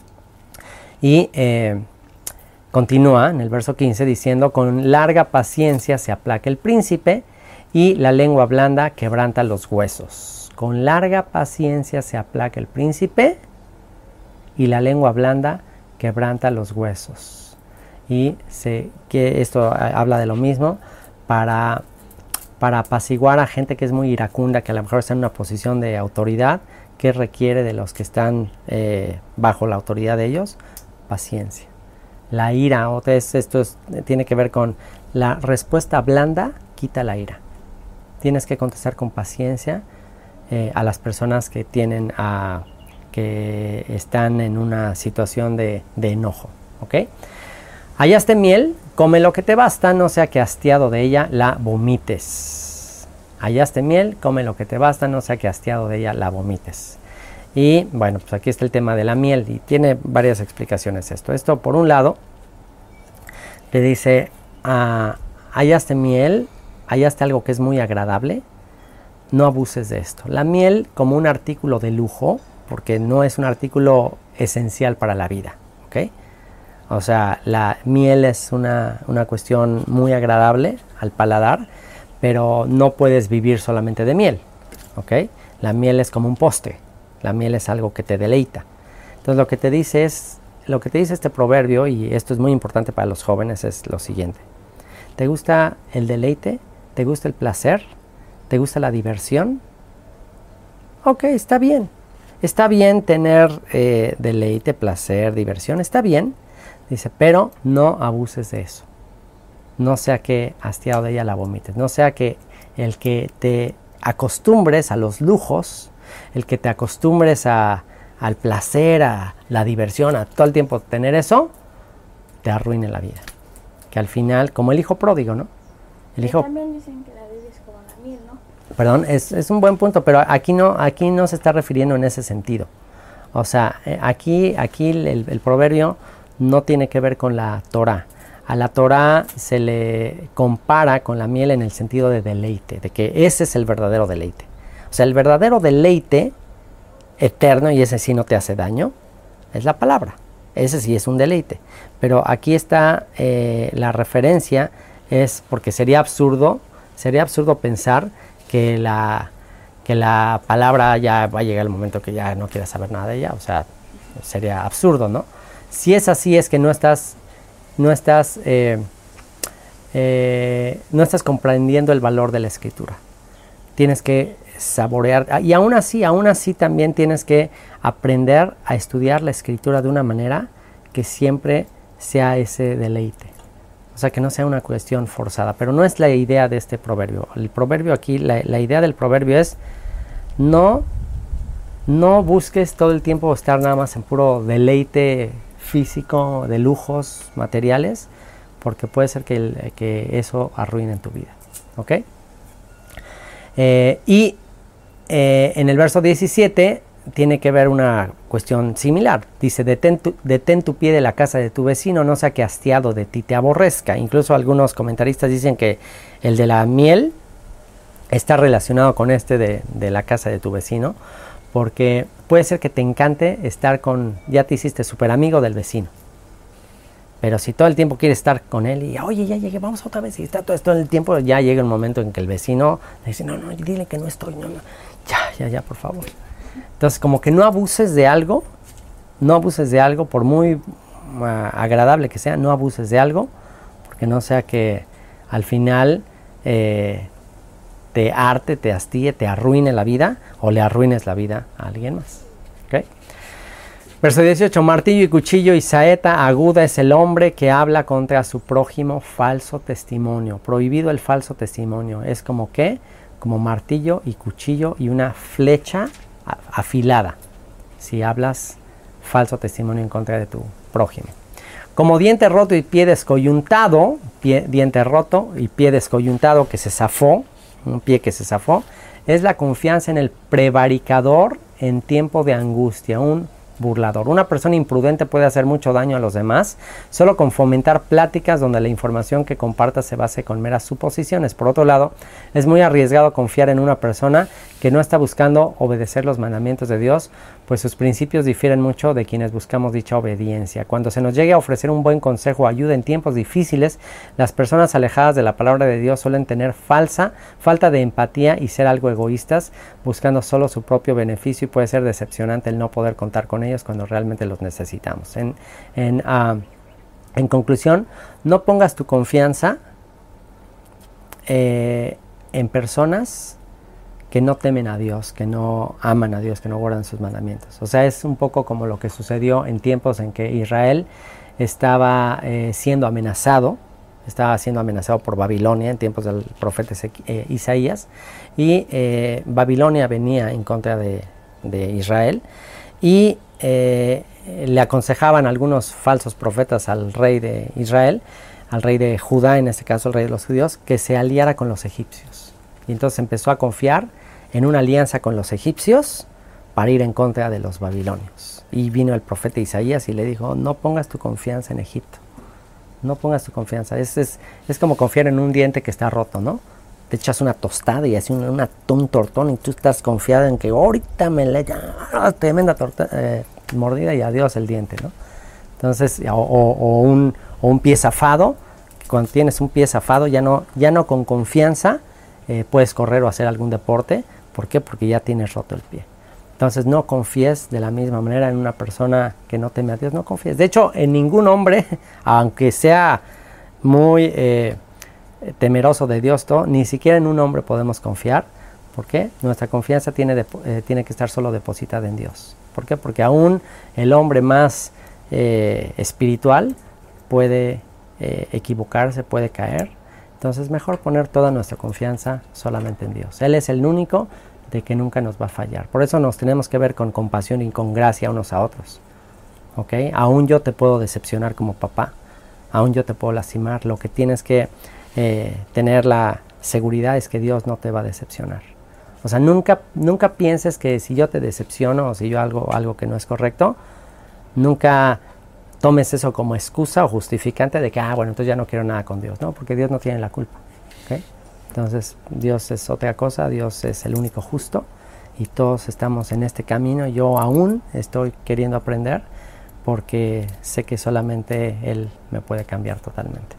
Y eh, continúa en el verso quince diciendo, con larga paciencia se aplaca el príncipe y la lengua blanda quebranta los huesos. Con larga paciencia se aplaca el príncipe y la lengua blanda quebranta los huesos. Y se, que esto habla de lo mismo para, para apaciguar a gente que es muy iracunda, que a lo mejor está en una posición de autoridad, que requiere de los que están eh, bajo la autoridad de ellos, paciencia. La ira, otra vez, esto es, tiene que ver con la respuesta blanda, quita la ira. Tienes que contestar con paciencia Eh, a las personas que tienen a, que están en una situación de, de enojo, ¿ok? Hallaste miel, come lo que te basta, no sea que hastiado de ella la vomites. Hallaste miel, come lo que te basta, no sea que hastiado de ella la vomites. Y bueno, pues aquí está el tema de la miel y tiene varias explicaciones esto. Esto por un lado te dice, ah, hallaste miel, hallaste algo que es muy agradable, no abuses de esto. La miel como un artículo de lujo, porque no es un artículo esencial para la vida, ¿ok? O sea, la miel es una, una cuestión muy agradable al paladar, pero no puedes vivir solamente de miel, ¿ok? La miel es como un postre, la miel es algo que te deleita. Entonces lo que te dice es, lo que te dice este proverbio, y esto es muy importante para los jóvenes, es lo siguiente. ¿Te gusta el deleite? ¿Te gusta el placer? ¿Te gusta la diversión? Ok, está bien. Está bien tener eh, deleite, placer, diversión, está bien. Dice, pero no abuses de eso. No sea que hastiado de ella la vomites. No sea que el que te acostumbres a los lujos, el que te acostumbres a, al placer, a la diversión, a todo el tiempo tener eso, te arruine la vida. Que al final, como el hijo pródigo, ¿no? El hijo... También dicen que la vida es como la miel, ¿no? Perdón, es, es un buen punto, pero aquí no, aquí no se está refiriendo en ese sentido. O sea, eh, aquí, aquí el, el proverbio no tiene que ver con la Torah. A la Torah se le compara con la miel en el sentido de deleite, de que ese es el verdadero deleite. O sea, el verdadero deleite eterno, y ese sí no te hace daño, es la palabra. Ese sí es un deleite. Pero aquí está eh, la referencia, es porque sería absurdo, sería absurdo pensar que la, que la palabra ya va a llegar el momento que ya no quieras saber nada de ella. O sea, sería absurdo, ¿no? Si es así, es que no estás, no estás, eh, eh, no estás comprendiendo el valor de la escritura. Tienes que saborear, y aún así, aún así también tienes que aprender a estudiar la escritura de una manera que siempre sea ese deleite. O sea, que no sea una cuestión forzada, pero no es la idea de este proverbio. El proverbio aquí, la, la idea del proverbio es no, no busques todo el tiempo estar nada más en puro deleite físico, de lujos materiales, porque puede ser que, el, que eso arruine tu vida. ¿Ok? Eh, y eh, en el verso diecisiete tiene que ver una cuestión similar. Dice, detén tu, detén tu pie de la casa de tu vecino, no sea que hastiado de ti te aborrezca. Incluso algunos comentaristas dicen que el de la miel está relacionado con este de, de la casa de tu vecino, porque puede ser que te encante estar con, ya te hiciste súper amigo del vecino. Pero si todo el tiempo quieres estar con él y, oye, ya llegué, vamos otra vez, y está todo esto en el tiempo, ya llega un momento en que el vecino le dice, no, no, dile que no estoy, no, no, ya, ya, ya, por favor. Entonces, como que no abuses de algo, no abuses de algo, por muy uh, agradable que sea, no abuses de algo, porque no sea que al final eh, te harte, te hastíe, te arruine la vida, o le arruines la vida a alguien más. ¿Okay? Verso dieciocho, martillo y cuchillo y saeta aguda es el hombre que habla contra su prójimo falso testimonio. Prohibido el falso testimonio. Es como que, como martillo y cuchillo y una flecha afilada, si hablas falso testimonio en contra de tu prójimo. Como diente roto y pie descoyuntado, pie, diente roto y pie descoyuntado que se zafó, un pie que se zafó, es la confianza en el prevaricador en tiempo de angustia, un burlador. Una persona imprudente puede hacer mucho daño a los demás solo con fomentar pláticas donde la información que comparta se base con meras suposiciones. Por otro lado, es muy arriesgado confiar en una persona que no está buscando obedecer los mandamientos de Dios, pues sus principios difieren mucho de quienes buscamos dicha obediencia. Cuando se nos llegue a ofrecer un buen consejo o ayuda en tiempos difíciles, las personas alejadas de la palabra de Dios suelen tener falsa, falta de empatía y ser algo egoístas, buscando solo su propio beneficio, y puede ser decepcionante el no poder contar con ellos cuando realmente los necesitamos. En, en, uh, en conclusión, no pongas tu confianza eh, en personas que no temen a Dios, que no aman a Dios, que no guardan sus mandamientos. O sea, es un poco como lo que sucedió en tiempos en que Israel estaba eh, siendo amenazado, estaba siendo amenazado por Babilonia en tiempos del profeta eh, Isaías, y eh, Babilonia venía en contra de, de Israel, y eh, le aconsejaban algunos falsos profetas al rey de Israel, al rey de Judá, en este caso el rey de los judíos, que se aliara con los egipcios. Y entonces empezó a confiar en una alianza con los egipcios para ir en contra de los babilonios. Y vino el profeta Isaías y le dijo, no pongas tu confianza en Egipto, no pongas tu confianza. Es, es, es como confiar en un diente que está roto, ¿no? Te echas una tostada y así una, una, un tortón y tú estás confiado en que ahorita me le da tremenda torta, eh, mordida y adiós el diente, ¿no? Entonces, o, o, o, un, o un pie zafado, cuando tienes un pie zafado ya no, ya no con confianza eh, puedes correr o hacer algún deporte. ¿Por qué? Porque ya tienes roto el pie. Entonces no confíes de la misma manera en una persona que no teme a Dios, no confíes. De hecho, en ningún hombre, aunque sea muy eh, temeroso de Dios, todo, ni siquiera en un hombre podemos confiar, ¿Por qué? Nuestra confianza tiene, de, eh, tiene que estar solo depositada en Dios. ¿Por qué? Porque aún el hombre más eh, espiritual puede eh, equivocarse, puede caer. Entonces mejor poner toda nuestra confianza solamente en Dios. Él es el único de que nunca nos va a fallar. Por eso nos tenemos que ver con compasión y con gracia unos a otros. ¿Ok? Aún yo te puedo decepcionar como papá. Aún yo te puedo lastimar. Lo que tienes que eh, tener la seguridad es que Dios no te va a decepcionar. O sea, nunca, nunca pienses que si yo te decepciono o si yo hago algo que no es correcto, nunca tomes eso como excusa o justificante de que, ah, bueno, entonces ya no quiero nada con Dios. No, porque Dios no tiene la culpa. ¿Okay? Entonces, Dios es otra cosa, Dios es el único justo y todos estamos en este camino. Yo aún estoy queriendo aprender porque sé que solamente Él me puede cambiar totalmente.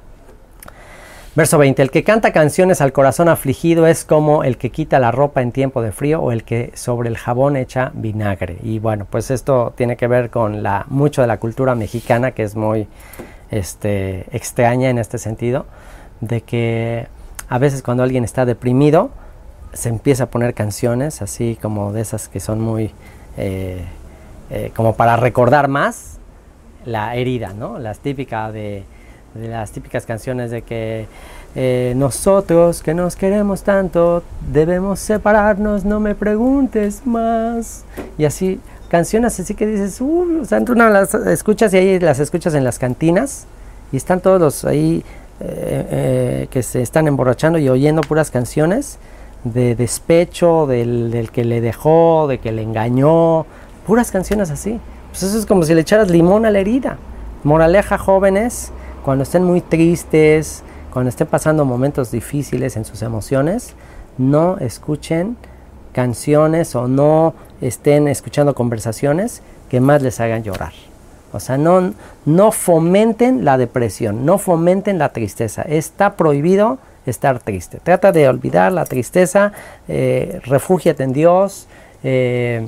Verso veinte. El que canta canciones al corazón afligido es como el que quita la ropa en tiempo de frío o el que sobre el jabón echa vinagre. Y bueno, pues esto tiene que ver con la, mucho de la cultura mexicana, que es muy este, extraña en este sentido, de que a veces cuando alguien está deprimido se empieza a poner canciones así como de esas que son muy eh, eh, como para recordar más la herida, ¿no? Las típicas de de las típicas canciones de que eh, nosotros que nos queremos tanto debemos separarnos, no me preguntes más, y así, canciones así que dices, uh, o sea, tú no las escuchas y ahí las escuchas en las cantinas y están todos los ahí eh, eh, que se están emborrachando y oyendo puras canciones de despecho, del, del que le dejó, de que le engañó, puras canciones así. Pues eso es como si le echaras limón a la herida. Moraleja, jóvenes, cuando estén muy tristes, cuando estén pasando momentos difíciles en sus emociones, no escuchen canciones o no estén escuchando conversaciones que más les hagan llorar. O sea, no, no fomenten la depresión, no fomenten la tristeza. Está prohibido estar triste. Trata de olvidar la tristeza, eh, refúgiate en Dios, eh,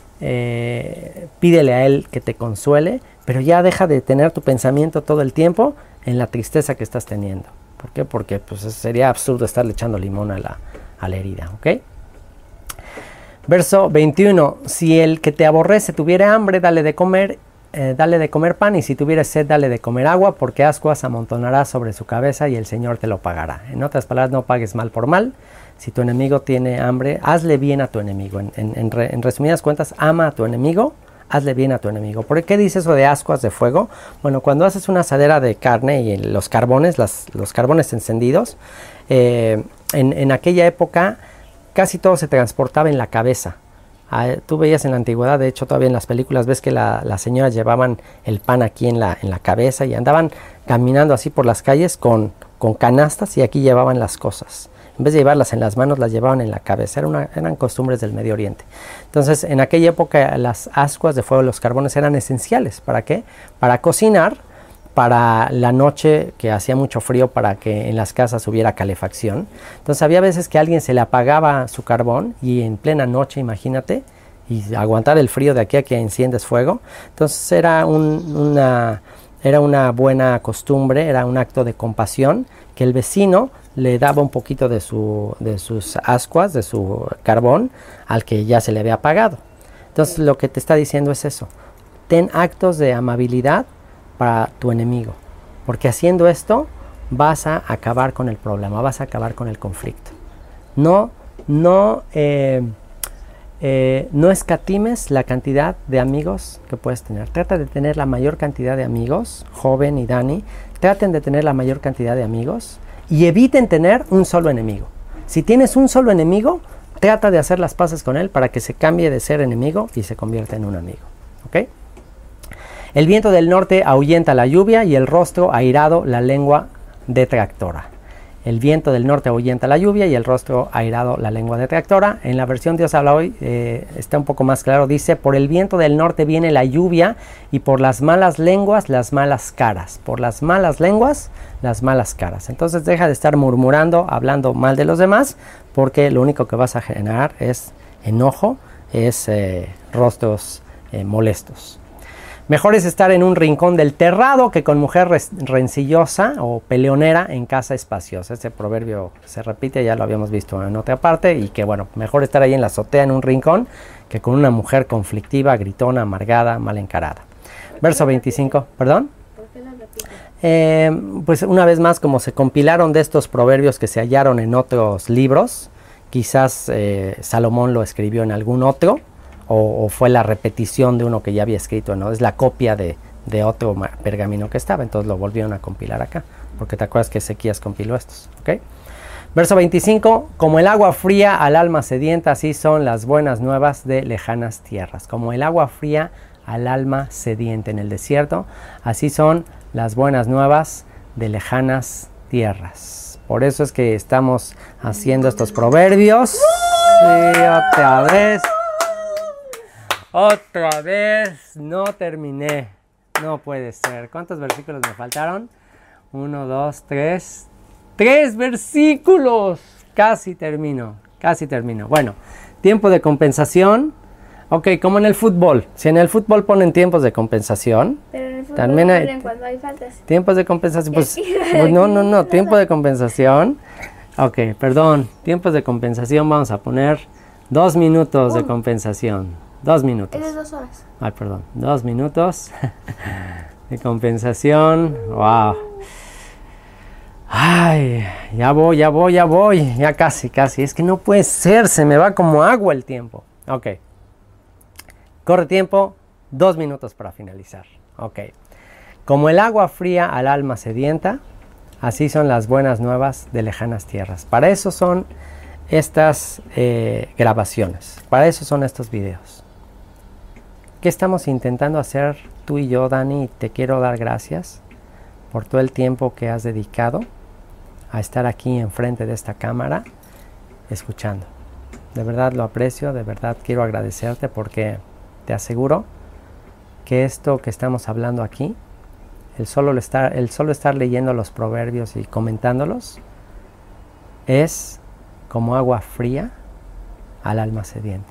eh, pídele a Él que te consuele, pero ya deja de tener tu pensamiento todo el tiempo en la tristeza que estás teniendo. ¿Por qué? Porque pues, sería absurdo estarle echando limón a la, a la herida. ¿Ok? Verso veintiuno. Si el que te aborrece tuviera hambre, dale de comer, eh, dale de comer pan, y si tuviera sed, dale de comer agua, porque ascuas amontonará sobre su cabeza y el Señor te lo pagará. En otras palabras, no pagues mal por mal. Si tu enemigo tiene hambre, hazle bien a tu enemigo. En, en, en, re, en resumidas cuentas, ama a tu enemigo, hazle bien a tu enemigo. ¿Por qué dice eso de ascuas de fuego? Bueno, cuando haces una asadera de carne y los carbones, las, los carbones encendidos, eh, en, en aquella época casi todo se transportaba en la cabeza. Ah, tú veías en la antigüedad, de hecho todavía en las películas ves que la, las señoras llevaban el pan aquí en la, en la cabeza y andaban caminando así por las calles con, con canastas y aquí llevaban las cosas. En vez de llevarlas en las manos, las llevaban en la cabeza. Era una, eran costumbres del Medio Oriente. Entonces, en aquella época, las ascuas de fuego, los carbones, eran esenciales. ¿Para qué? Para cocinar, para la noche que hacía mucho frío, para que en las casas hubiera calefacción. Entonces, había veces que a alguien se le apagaba su carbón y en plena noche, imagínate, y aguantar el frío de aquí a que enciendes fuego. Entonces, era, un, una, era una buena costumbre, era un acto de compasión, que el vecino le daba un poquito de, su, de sus ascuas, de su carbón, al que ya se le había apagado. Entonces lo que te está diciendo es eso. Ten actos de amabilidad para tu enemigo, porque haciendo esto vas a acabar con el problema, vas a acabar con el conflicto. No, no, eh, eh, no escatimes la cantidad de amigos que puedes tener. Trata de tener la mayor cantidad de amigos, joven y Dani, traten de tener la mayor cantidad de amigos, y eviten tener un solo enemigo. Si tienes un solo enemigo, trata de hacer las paces con él para que se cambie de ser enemigo y se convierta en un amigo. ¿Okay? El viento del norte ahuyenta la lluvia y el rostro airado la lengua detractora. El viento del norte ahuyenta la lluvia y el rostro airado la lengua detractora. En la versión Dios habla hoy eh, está un poco más claro. Dice, por el viento del norte viene la lluvia y por las malas lenguas las malas caras. Por las malas lenguas las malas caras. Entonces deja de estar murmurando, hablando mal de los demás, porque lo único que vas a generar es enojo, es eh, rostros eh, molestos. Mejor es estar en un rincón del terrado que con mujer rencillosa o peleonera en casa espaciosa. Este proverbio se repite, ya lo habíamos visto en otra parte, y que bueno, mejor estar ahí en la azotea en un rincón que con una mujer conflictiva, gritona, amargada, mal encarada. Verso veinticinco, ¿perdón? ¿Por qué la repite? Eh, pues una vez más, como se compilaron de estos proverbios que se hallaron en otros libros, quizás eh, Salomón lo escribió en algún otro, o, o fue la repetición de uno que ya había escrito, ¿no? Es la copia de, de otro pergamino que estaba, entonces lo volvieron a compilar acá, porque te acuerdas que Ezequías compiló estos, ¿ok? Verso veinticinco, como el agua fría al alma sedienta, así son las buenas nuevas de lejanas tierras. Como el agua fría al alma sedienta en el desierto, así son las buenas nuevas de lejanas tierras. Por eso es que estamos haciendo estos proverbios. Sí, otra vez. Otra vez. No terminé. No puede ser. ¿Cuántos versículos me faltaron? Uno, dos, tres. ¡Tres versículos! Casi termino. Casi termino. Bueno, tiempo de compensación. Ok, como en el fútbol. Si en el fútbol ponen tiempos de compensación. Pero en el fútbol también no hay ponen cuando hay faltas. tiempos de compensación. Pues, pues no, no, no. Tiempo de compensación. Ok, perdón. Tiempos de compensación. Vamos a poner dos minutos de compensación. Dos minutos. Es de dos horas. Ay, perdón. Dos minutos de compensación. Wow. Ay, ya voy, ya voy, ya voy. Ya casi, casi. Es que no puede ser. Se me va como agua el tiempo. Ok. Corre tiempo. Dos minutos para finalizar. Ok. Como el agua fría al alma sedienta, así son las buenas nuevas de lejanas tierras. Para eso son estas eh, grabaciones. Para eso son estos videos. ¿Qué estamos intentando hacer tú y yo, Dani? Te quiero dar gracias por todo el tiempo que has dedicado a estar aquí enfrente de esta cámara escuchando. De verdad lo aprecio, de verdad quiero agradecerte porque te aseguro que esto que estamos hablando aquí, el solo estar, el solo estar leyendo los proverbios y comentándolos, es como agua fría al alma sedienta.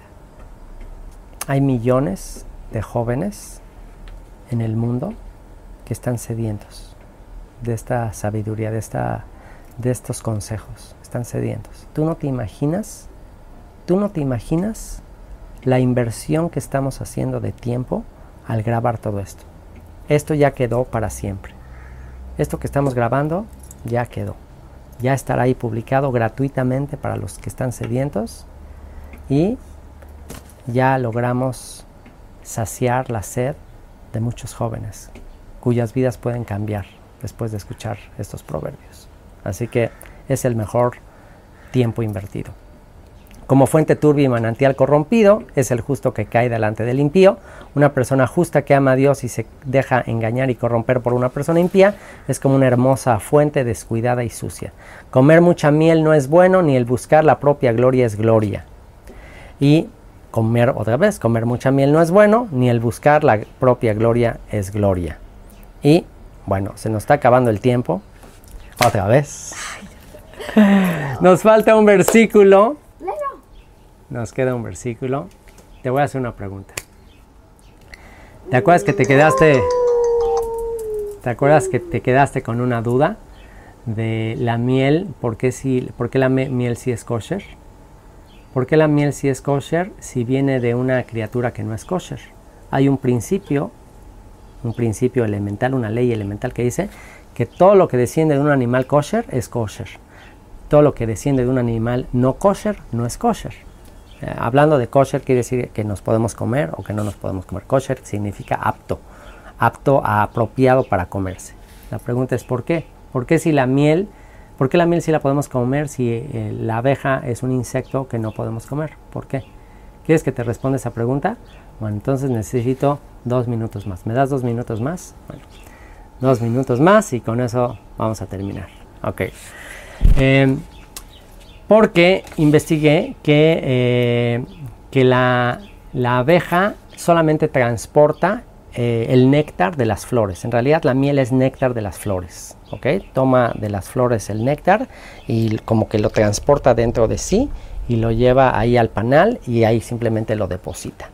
Hay millones de jóvenes en el mundo que están sedientos de esta sabiduría, de, esta, de estos consejos. Están sedientos. Tú no te imaginas, tú no te imaginas la inversión que estamos haciendo de tiempo al grabar todo esto. Esto ya quedó para siempre. Esto que estamos grabando ya quedó. Ya estará ahí publicado gratuitamente para los que están sedientos y ya logramos saciar la sed de muchos jóvenes cuyas vidas pueden cambiar después de escuchar estos proverbios. Así que es el mejor tiempo invertido. Como fuente turbia y manantial corrompido, es el justo que cae delante del impío. Una persona justa que ama a Dios y se deja engañar y corromper por una persona impía es como una hermosa fuente descuidada y sucia. Comer mucha miel no es bueno, ni el buscar la propia gloria es gloria. Y comer, otra vez, comer mucha miel no es bueno, ni el buscar la propia gloria es gloria. Y, bueno, se nos está acabando el tiempo. Otra vez. Nos falta un versículo. Nos queda un versículo. Te voy a hacer una pregunta. ¿Te acuerdas que te quedaste, ¿te acuerdas que te quedaste con una duda de la miel? ¿Por qué, si, por qué la miel sí es kosher? ¿Por qué la miel sí es kosher si viene de una criatura que no es kosher? Hay un principio, un principio elemental, una ley elemental que dice que todo lo que desciende de un animal kosher es kosher. Todo lo que desciende de un animal no kosher no es kosher. Eh, hablando de kosher quiere decir que nos podemos comer o que no nos podemos comer. Kosher significa apto, apto a apropiado para comerse. La pregunta es ¿por qué? ¿Por qué si la miel, por qué la miel sí la podemos comer si eh, la abeja es un insecto que no podemos comer? ¿Por qué? ¿Quieres que te responda esa pregunta? Bueno, entonces necesito dos minutos más. ¿Me das dos minutos más? Bueno, dos minutos más y con eso vamos a terminar. Ok. Eh, porque investigué que, eh, que la, la abeja solamente transporta eh, el néctar de las flores. En realidad la miel es néctar de las flores. ¿Ok? Toma de las flores el néctar y como que lo transporta dentro de sí y lo lleva ahí al panal y ahí simplemente lo deposita.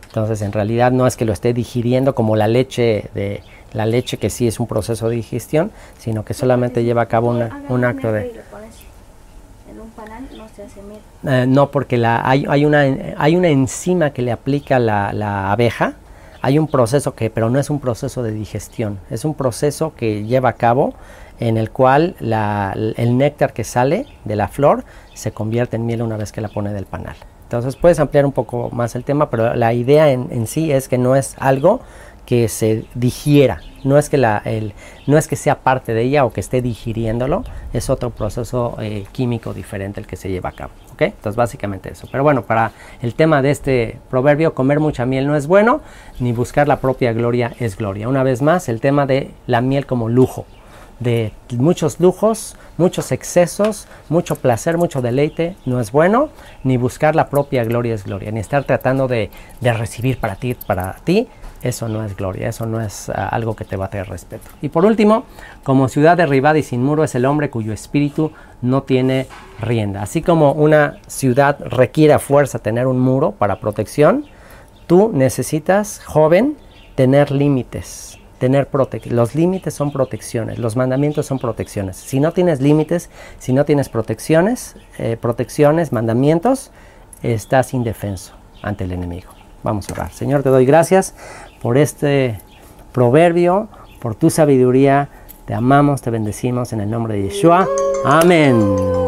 Entonces, en realidad no es que lo esté digiriendo como la leche de la leche, que sí es un proceso de digestión, sino que solamente lleva a cabo una, un acto de... En un panal no se hace miel. Eh, no, porque la, hay, hay, una, hay una enzima que le aplica la, la abeja. Hay un proceso que, pero no es un proceso de digestión, es un proceso que lleva a cabo en el cual la, el néctar que sale de la flor se convierte en miel una vez que la pone del panal. Entonces puedes ampliar un poco más el tema, pero la idea en, en sí es que no es algo que se digiera, no es que, la, el, no es que sea parte de ella o que esté digiriéndolo, es otro proceso eh, químico diferente el que se lleva a cabo. ¿Okay? Entonces básicamente eso. Pero bueno, para el tema de este proverbio, comer mucha miel no es bueno, ni buscar la propia gloria es gloria. Una vez más, el tema de la miel como lujo, de muchos lujos, muchos excesos, mucho placer, mucho deleite, no es bueno, ni buscar la propia gloria es gloria, ni estar tratando de, de recibir para ti, para ti, eso no es gloria, eso no es uh, algo que te va a traer respeto. Y por último, como ciudad derribada y sin muro es el hombre cuyo espíritu no tiene rienda. Así como una ciudad requiere a fuerza tener un muro para protección, tú necesitas, joven, tener límites. Tener prote- los límites son protecciones, los mandamientos son protecciones. Si no tienes límites, si no tienes protecciones, eh, protecciones, mandamientos, estás indefenso ante el enemigo. Vamos a orar. Señor, te doy gracias por este proverbio, por tu sabiduría. Te amamos, te bendecimos en el nombre de Yeshua. Amén.